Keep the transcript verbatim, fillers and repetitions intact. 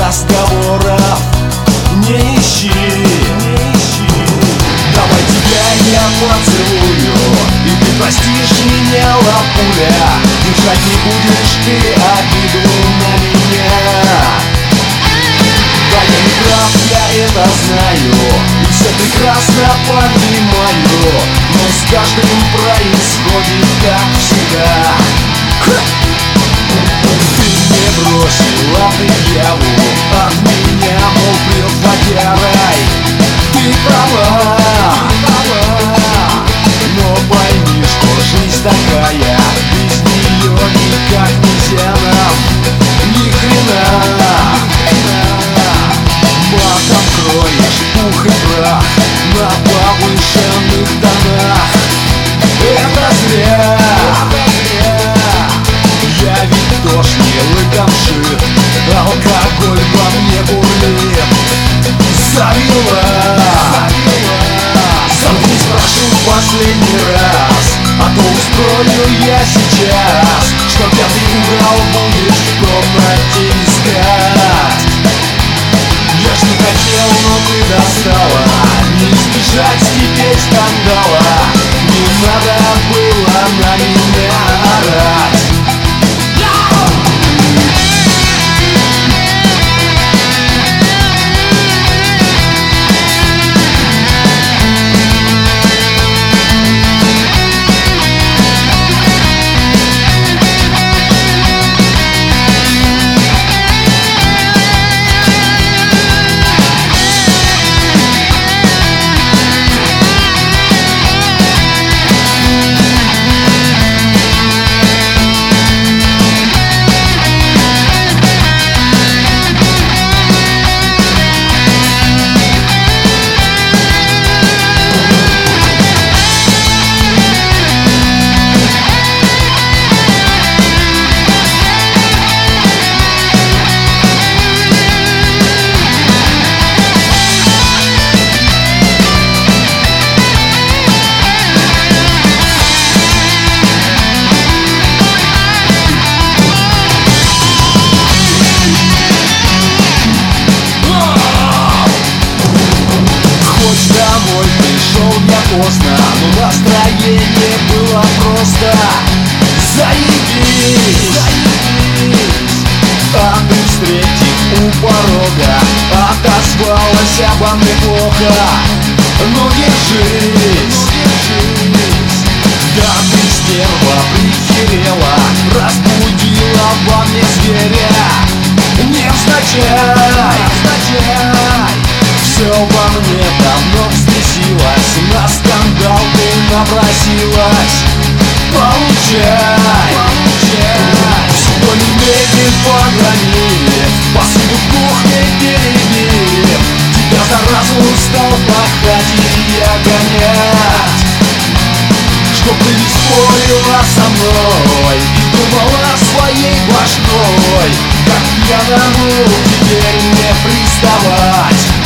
разговоров не ищи, не ищи. Давай тебя я поцелую, и ты простишь меня, лапуля. Держать не будешь ты обиду на меня. Да, я не прав, я это знаю, и все прекрасно понимаю, но с каждым происходит как всегда. Ты не бросила предъяву от меня, мол, прет водярой. Ты права, но пойми, что жизнь такая, без нее никак нельзя нам, ни хрена. Матом кроешь пух и прах на повышенных тонах. Это зря, я ведь тошнил и камшит, алкоголь во мне бурлит. Завела, замкнись, прошу, последний раз, а то устрою я сейчас, что пятый угол будешь в комнате искать. Я ж не хотел, но ты достала, не избежать теперь скандала. Не надо было на меня орать. Поздно, но настроение было просто заебись, заебись. А ты, встретив у порога, отозвалась обо мне плохо. Ну держись, держись. Да ты, стерва, прихерела, разбудила во мне зверя. Невзначай, невзначай. Все во мне давно взбесилось, на скандал ты напросилась. Получай, получай. Что не медлит погонили, посуду в кухне перебили. Тебя заразу стал пахать и огонять. Чтоб ты не спорила со мной и думала своей башкой, как пьяному теперь не приставать.